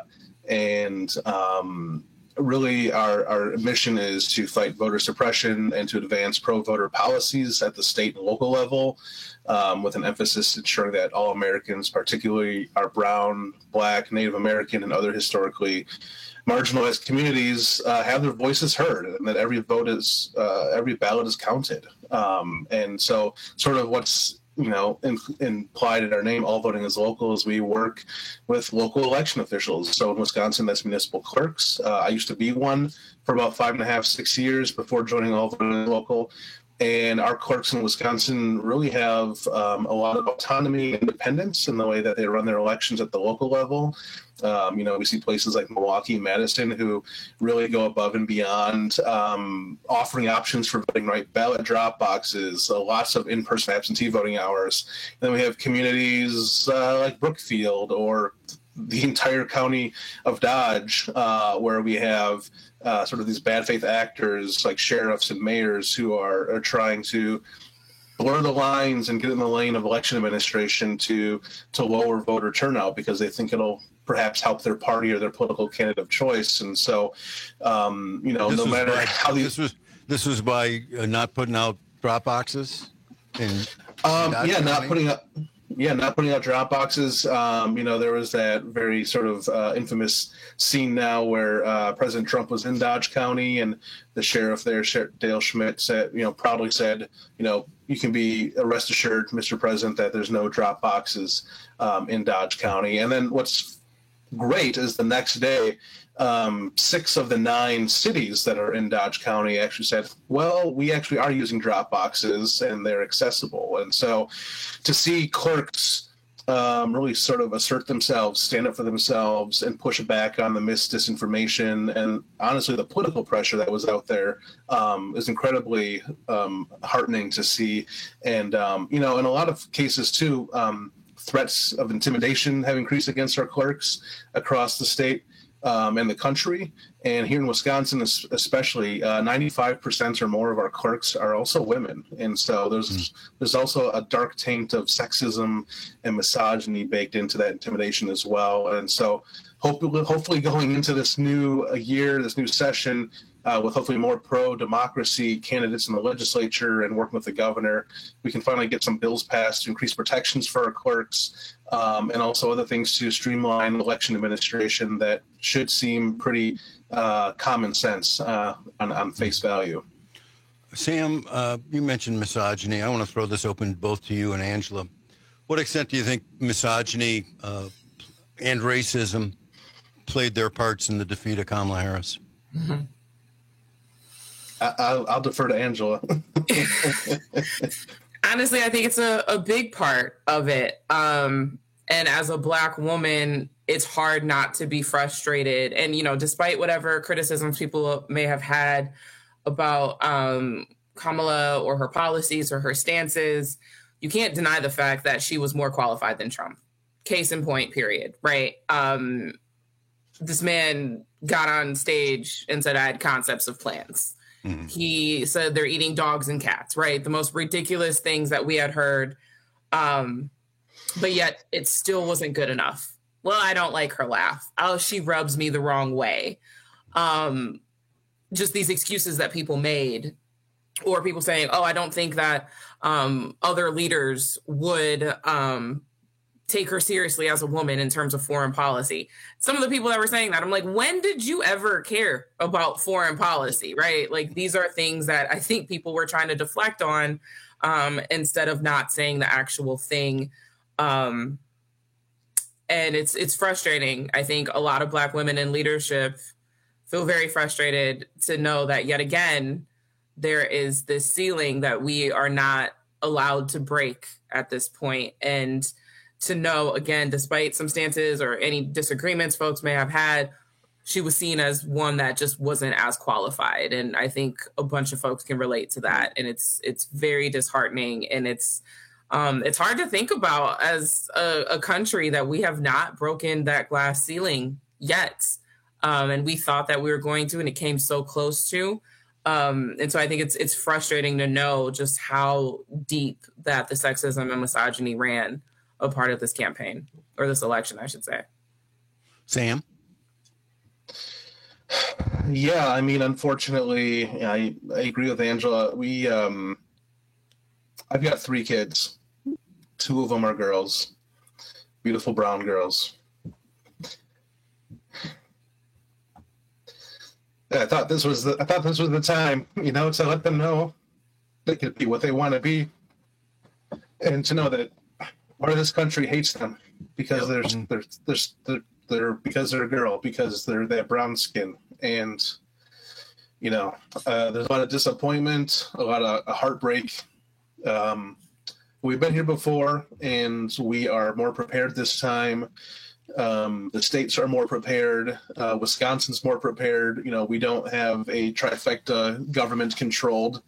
And um, really our, our mission is to fight voter suppression and to advance pro-voter policies at the state and local level, um, with an emphasis ensuring that all Americans, particularly our brown, black, Native American, and other historically marginalized communities, uh, have their voices heard, and that every vote is, uh, every ballot is counted. Um, and so sort of what's, you know, in, implied in our name, All Voting is Local, is we work with local election officials. So in Wisconsin, that's municipal clerks. Uh, I used to be one for about five and a half, six years before joining All Voting is Local. And our clerks in Wisconsin really have um, a lot of autonomy and independence in the way that they run their elections at the local level. Um, you know, we see places like Milwaukee, Madison, who really go above and beyond, um, offering options for voting right, ballot drop boxes, uh, lots of in-person absentee voting hours. And then we have communities uh, like Brookfield or the entire county of Dodge, uh, where we have uh, sort of these bad faith actors like sheriffs and mayors who are, are trying to blur the lines and get in the lane of election administration to to lower voter turnout because they think it'll perhaps help their party or their political candidate of choice. And so, um, you know, this no matter by, how these... This was, this was by uh, not putting out drop boxes? In, um, in yeah, not putting up... Yeah, not putting out drop boxes. Um, you know, there was that very sort of uh, infamous scene now where uh, President Trump was in Dodge County and the sheriff there, Sheriff Dale Schmidt, said, you know, proudly said, you know, you can be rest assured, Mister President, that there's no drop boxes um, in Dodge County. And then what's great is the next day, um, six of the nine cities that are in Dodge County actually said, well, we actually are using drop boxes and they're accessible. And so to see clerks um, really sort of assert themselves, stand up for themselves, and push back on the mis disinformation and honestly the political pressure that was out there um, is incredibly um, heartening to see. And, um, you know, in a lot of cases too, um, threats of intimidation have increased against our clerks across the state um, and the country. And here in Wisconsin, especially, uh, ninety-five percent or more of our clerks are also women. And so there's mm. there's also a dark taint of sexism and misogyny baked into that intimidation as well. And so hopefully, hopefully going into this new year, this new session, Uh, with hopefully more pro-democracy candidates in the legislature and working with the governor, we can finally get some bills passed to increase protections for our clerks um, and also other things to streamline election administration that should seem pretty uh, common sense uh, on, on face value. Sam, uh, you mentioned misogyny. I want to throw this open both to you and Angela. What extent do you think misogyny uh, and racism played their parts in the defeat of Kamala Harris? Mm-hmm. I'll, I'll defer to Angela. Honestly, I think it's a, a big part of it. Um, and as a Black woman, it's hard not to be frustrated. And, you know, despite whatever criticisms people may have had about um, Kamala or her policies or her stances, you can't deny the fact that she was more qualified than Trump. Case in point, period. Right. Um, this man got on stage and said, I had concepts of plans. Mm-hmm. He said they're eating dogs and cats, right? The most ridiculous things that we had heard. Um, but yet it still wasn't good enough. Well, I don't like her laugh. Oh, she rubs me the wrong way. Um, just these excuses that people made, or people saying, oh, I don't think that um, other leaders would um, take her seriously as a woman in terms of foreign policy. Some of the people that were saying that, I'm like, when did you ever care about foreign policy, right? Like, these are things that I think people were trying to deflect on um, instead of not saying the actual thing. Um, and it's it's frustrating. I think a lot of Black women in leadership feel very frustrated to know that yet again, there is this ceiling that we are not allowed to break at this point. And to know, again, despite some stances or any disagreements folks may have had, she was seen as one that just wasn't as qualified. And I think a bunch of folks can relate to that. And it's it's very disheartening. And it's um, it's hard to think about as a, a country that we have not broken that glass ceiling yet. Um, and we thought that we were going to, and it came so close to. Um, and so I think it's it's frustrating to know just how deep that the sexism and misogyny ran a part of this campaign, or this election, I should say. Sam? Yeah, I mean, unfortunately, I, I agree with Angela. We, um, I've got three kids. Two of them are girls, beautiful brown girls. I thought this was the I thought this was the time, you know, to let them know they can be what they want to be, and to know that part of this country hates them because there's there's there's they're, they're because they're a girl, because they're they have brown skin, and you know uh, there's a lot of disappointment, a lot of heartbreak. Um, we've been here before, and we are more prepared this time. Um, the states are more prepared. Uh, Wisconsin's more prepared. You know, we don't have a trifecta government controlled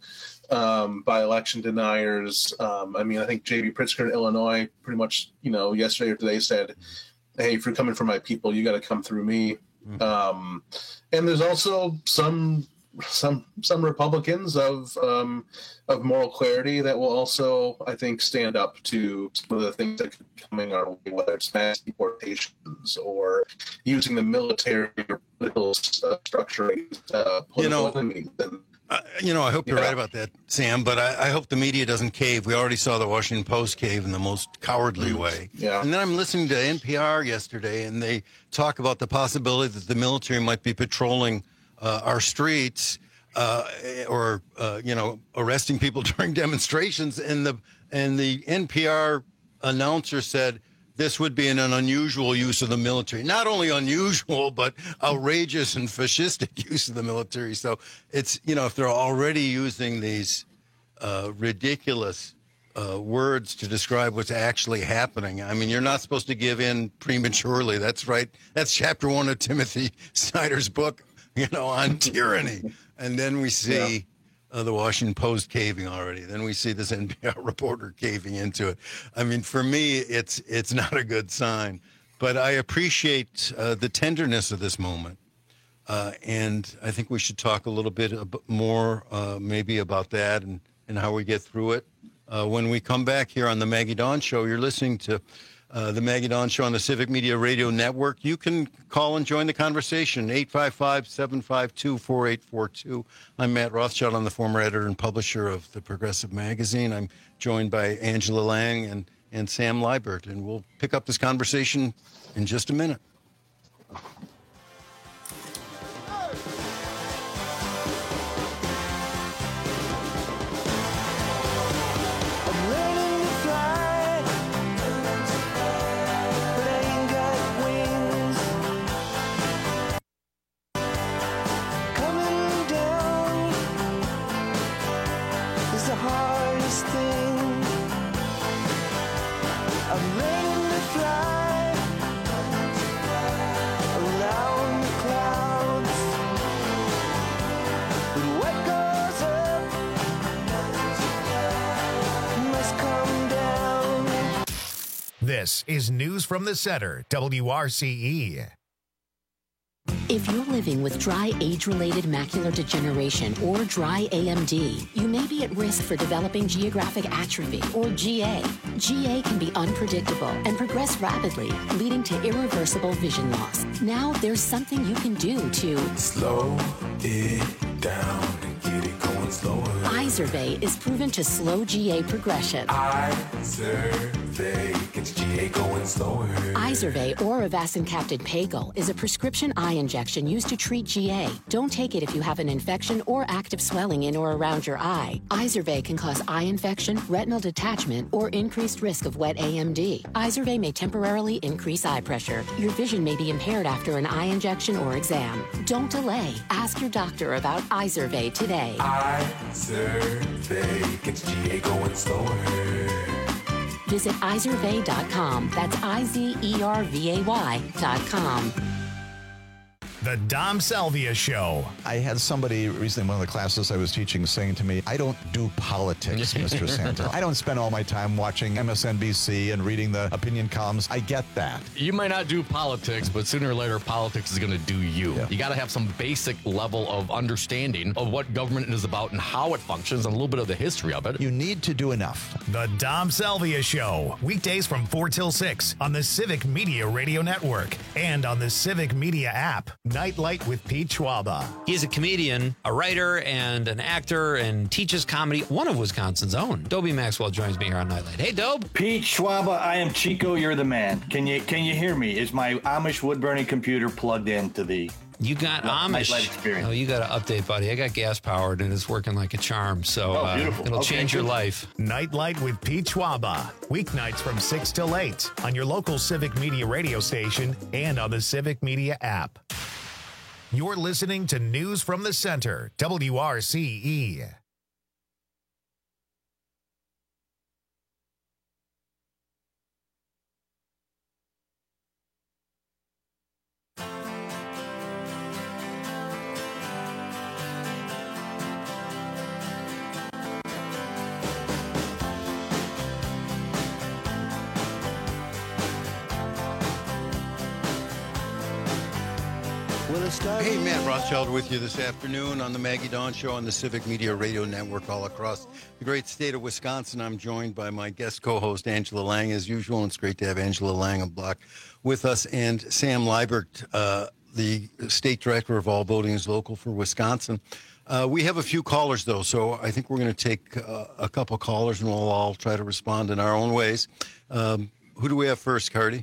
um, by election deniers. Um, I mean, I think J B Pritzker in Illinois pretty much, you know, yesterday or today said, hey, if you're coming for my people, you got to come through me. Mm-hmm. Um, and there's also some some some Republicans of um, of moral clarity that will also, I think, stand up to some of the things that are coming our way, whether it's mass deportations or using the military or political uh, structure against uh, political you know, enemies. And, uh, you know, I hope you're yeah. right about that, Sam, but I, I hope the media doesn't cave. We already saw the Washington Post cave in the most cowardly mm-hmm. way. Yeah. And then I'm listening to N P R yesterday, and they talk about the possibility that the military might be patrolling uh, our streets uh, or, uh, you know, arresting people during demonstrations. And the, and the N P R announcer said, this would be an, an unusual use of the military. Not only unusual, but outrageous and fascistic use of the military. So it's, you know, if they're already using these uh, ridiculous uh, words to describe what's actually happening, I mean, you're not supposed to give in prematurely. That's right. That's chapter one of Timothy Snyder's book, you know, on tyranny. And then we see... Yeah. Uh, the Washington Post caving already. Then we see this N P R reporter caving into it. I mean, for me, it's it's not a good sign. But I appreciate uh, the tenderness of this moment. Uh, and I think we should talk a little bit more uh, maybe about that and, and how we get through it. Uh, when we come back here on the Maggie Dawn Show, you're listening to Uh, the Maggie Dawn Show on the Civic Media Radio Network. You can call and join the conversation, eight five five, seven five two, four eight four two. I'm Matt Rothschild. I'm the former editor and publisher of the Progressive Magazine. I'm joined by Angela Lang and, and Sam Liebert, and we'll pick up this conversation in just a minute. This is News from the Center, W R C E. If you're living with dry age-related macular degeneration or dry A M D, you may be at risk for developing geographic atrophy or G A. G A can be unpredictable and progress rapidly, leading to irreversible vision loss. Now there's something you can do to slow it down and get it going slower. Izervay is proven to slow G A progression. Izervay gets G A going slower. Izervay or avacincaptad pagel is a prescription eye injection used to treat G A. Don't take it if you have an infection or active swelling in or around your eye. Izervay can cause eye infection, retinal detachment, or increased risk of wet A M D. Izervay may temporarily increase eye pressure. Your vision may be impaired after an eye injection or exam. Don't delay. Ask your doctor about Izervay today. Izervay gets G A going slower. Visit izervay dot com. That's I Z E R V A Y dot com. The Dom Salvia Show. I had somebody recently in one of the classes I was teaching saying to me, I don't do politics, Mister Santa. I don't spend all my time watching M S N B C and reading the opinion columns. I get that. You might not do politics, but sooner or later, politics is going to do you. Yeah. You got to have some basic level of understanding of what government is about and how it functions and a little bit of the history of it. You need to do enough. The Dom Salvia Show. Weekdays from four till six on the Civic Media Radio Network and on the Civic Media app. Nightlight with Pete Schwaba. He's a comedian, a writer, and an actor, and teaches comedy. One of Wisconsin's own. Dobie Maxwell joins me here on Nightlight. Hey, Dobe. Pete Schwaba, I am Chico. You're the man. Can you can you hear me? Is my Amish wood burning computer plugged into the? You got Amish. Oh, you got to update, buddy. I got gas powered and it's working like a charm. So oh, uh, it'll okay, change good. your life. Nightlight with Pete Schwaba. Weeknights from six till eight on your local Civic Media radio station and on the Civic Media app. You're listening to News from the Center, W R C E. Hey, Matt Rothschild with you this afternoon on the Maggie Dawn Show on the Civic Media Radio Network all across the great state of Wisconsin. I'm joined by my guest co-host, Angela Lang, as usual. And it's great to have Angela Lang on block with us, and Sam Liebert, uh, the state director of All Voting is Local for Wisconsin. Uh, we have a few callers, though, so I think we're going to take uh, a couple callers, and we'll all try to respond in our own ways. Um, who do we have first, Cardi?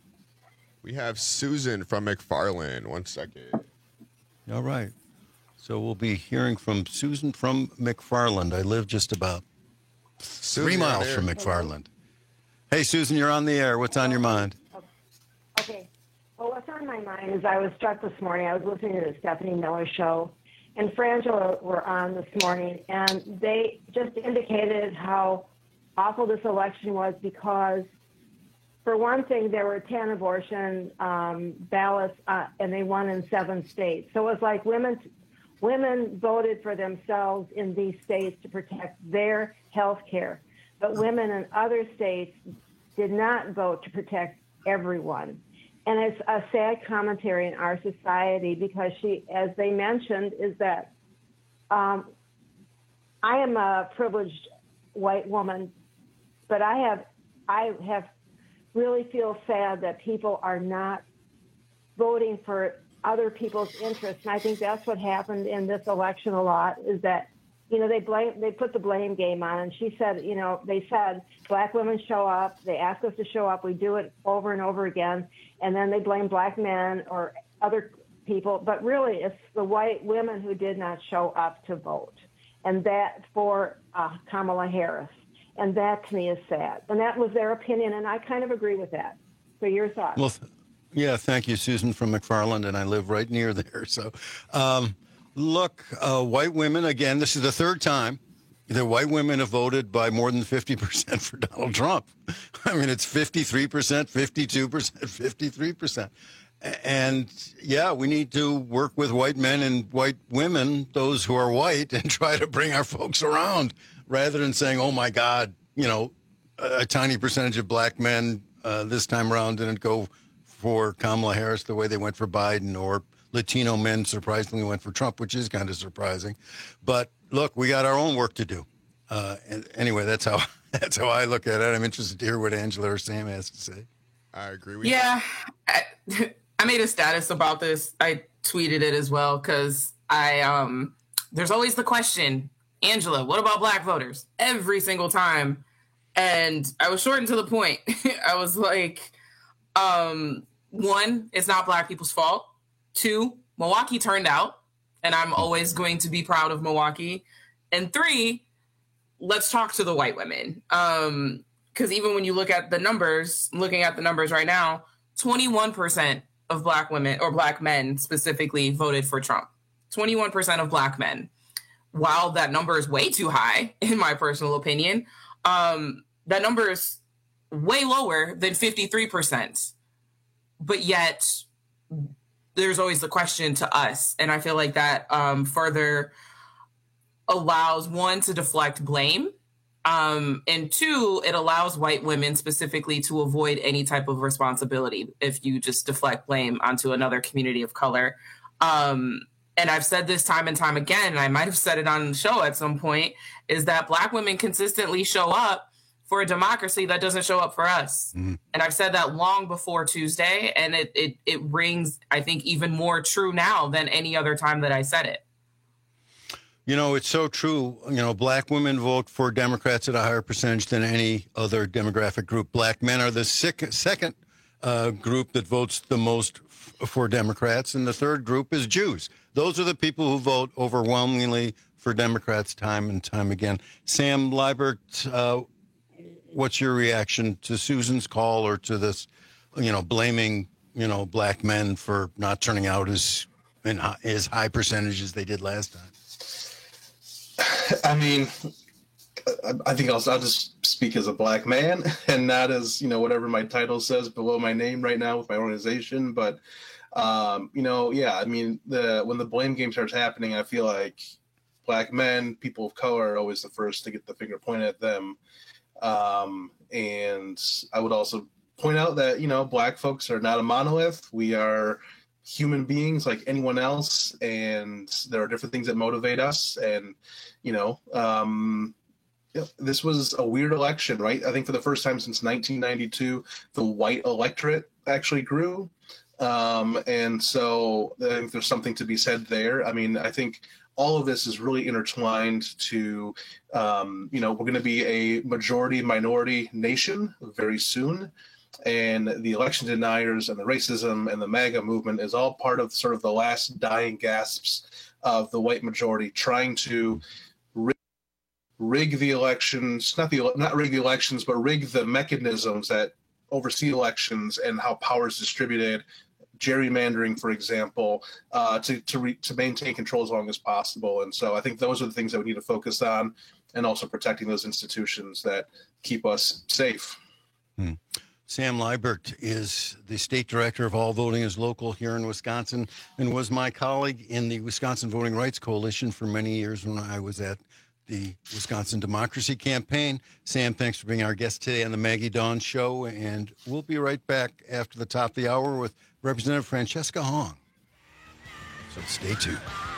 We have Susan from McFarland. One second. All right. So we'll be hearing from Susan from McFarland. I live just about Susan, three miles from McFarland. Hey, Susan, you're on the air. What's on your mind? Okay. Well, what's on my mind is I was struck this morning. I was listening to the Stephanie Miller show, and Frangela were on this morning, and they just indicated how awful this election was because, for one thing, there were ten abortion um, ballots, uh, and they won in seven states. So it was like women, women voted for themselves in these states to protect their health care. But women in other states did not vote to protect everyone. And it's a sad commentary in our society because she, as they mentioned, is that um, I am a privileged white woman, but I have, I have really feel sad that people are not voting for other people's interests. And I think that's what happened in this election a lot is that, you know, they blame, they put the blame game on. And she said, you know, they said black women show up, they ask us to show up, we do it over and over again. And then they blame black men or other people. But really, it's the white women who did not show up to vote. And that for uh, Kamala Harris. And that, to me, is sad. And that was their opinion, and I kind of agree with that. So your thoughts? Well, th- yeah, thank you, Susan from McFarland, and I live right near there. So, um, look, uh, white women, again, this is the third time that white women have voted by more than fifty percent for Donald Trump. I mean, it's fifty-three percent, fifty-two percent, fifty-three percent. And, yeah, we need to work with white men and white women, those who are white, and try to bring our folks around. Rather than saying, oh, my God, you know, a, a tiny percentage of black men uh, this time around didn't go for Kamala Harris the way they went for Biden, or Latino men surprisingly went for Trump, which is kind of surprising. But look, we got our own work to do. Uh, and anyway, that's how that's how I look at it. I'm interested to hear what Angela or Sam has to say. I agree with yeah, you. Yeah, I made a status about this. I tweeted it as well because I um. There's always the question, Angela, what about black voters? Every single time. And I was short and to the point. I was like, um, one, it's not black people's fault. Two, Milwaukee turned out, and I'm always going to be proud of Milwaukee. And three, let's talk to the white women. Um, because even when you look at the numbers, looking at the numbers right now, twenty-one percent of black women, or black men specifically, voted for Trump. twenty-one percent of black men. While that number is way too high, in my personal opinion, um, that number is way lower than fifty-three percent. But yet, there's always the question to us. And I feel like that um, further allows, one, to deflect blame. Um, and two, it allows white women specifically to avoid any type of responsibility if you just deflect blame onto another community of color. Um, and I've said this time and time again, and I might have said it on the show at some point, is that black women consistently show up for a democracy that doesn't show up for us. Mm-hmm. And I've said that long before Tuesday, and it, it it rings, I think, even more true now than any other time that I said it. You know, it's so true. You know, black women vote for Democrats at a higher percentage than any other demographic group. Black men are the sick, second uh, group that votes the most f- for Democrats, and the third group is Jews. Those are the people who vote overwhelmingly for Democrats time and time again. Sam Liebert, uh, what's your reaction to Susan's call or to this, you know, blaming, you know, black men for not turning out as in high, as high percentages they did last time? I mean, I think I'll, I'll just speak as a black man and not as, you know, whatever my title says below my name right now with my organization. But, um, you know, yeah, I mean, the when the blame game starts happening, I feel like black men, people of color are always the first to get the finger pointed at them. Um, and I would also point out that, you know, black folks are not a monolith. We are human beings like anyone else, and there are different things that motivate us. And, you know, um, this was a weird election, right? I think for the first time since nineteen ninety-two, the white electorate actually grew. Um, and so I think there's something to be said there. I mean, I think all of this is really intertwined to, um, you know, we're going to be a majority minority nation very soon. And the election deniers and the racism and the MAGA movement is all part of sort of the last dying gasps of the white majority trying to rig, rig the elections, not the not rig the elections, but rig the mechanisms that oversee elections and how power is distributed, gerrymandering, for example, uh, to to, re, to maintain control as long as possible. And so I think those are the things that we need to focus on, and also protecting those institutions that keep us safe. Hmm. Sam Liebert is the state director of All Voting is Local here in Wisconsin and was my colleague in the Wisconsin Voting Rights Coalition for many years when I was at the Wisconsin Democracy Campaign. Sam, thanks for being our guest today on the Maggie Dawn Show, and we'll be right back after the top of the hour with Representative Francesca Hong. So stay tuned.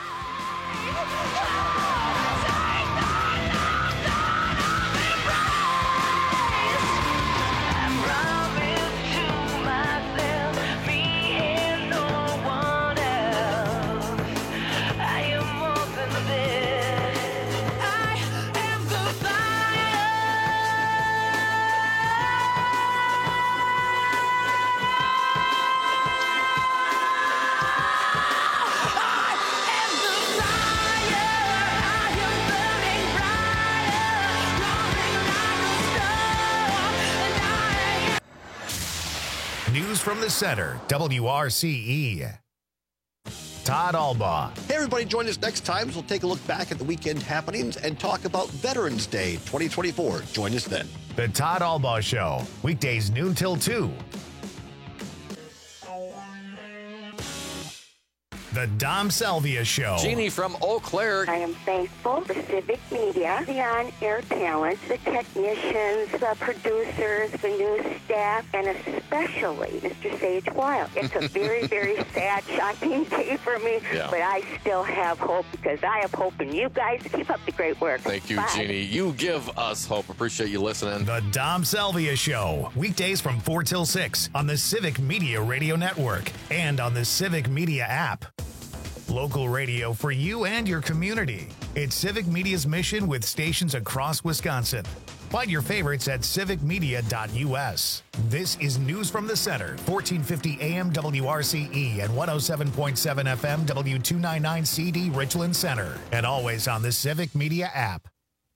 News from the Center, W R C E. Todd Albaugh. Hey, everybody, join us next time as we'll take a look back at the weekend happenings and talk about Veterans Day twenty twenty-four. Join us then. The Todd Albaugh Show, weekdays noon till two. The Dom Salvia Show. Jeannie from Eau Claire. I am thankful for Civic Media, the on-air talent, the technicians, the producers, the news staff, and especially Mister Sage Wild. It's a very, very sad, shocking day for me, Yeah. but I still have hope because I have hope in you guys. Keep up the great work. Thank you, Bye. Jeannie. You give us hope. Appreciate you listening. The Dom Salvia Show. Weekdays from four till six on the Civic Media Radio Network and on the Civic Media app. Local radio for you and your community. It's Civic Media's mission with stations across Wisconsin. Find your favorites at civic media dot U S. This is News from the Center, fourteen fifty A M W R C E and one oh seven point seven F M W two ninety-nine C D Richland Center, and always on the Civic Media app.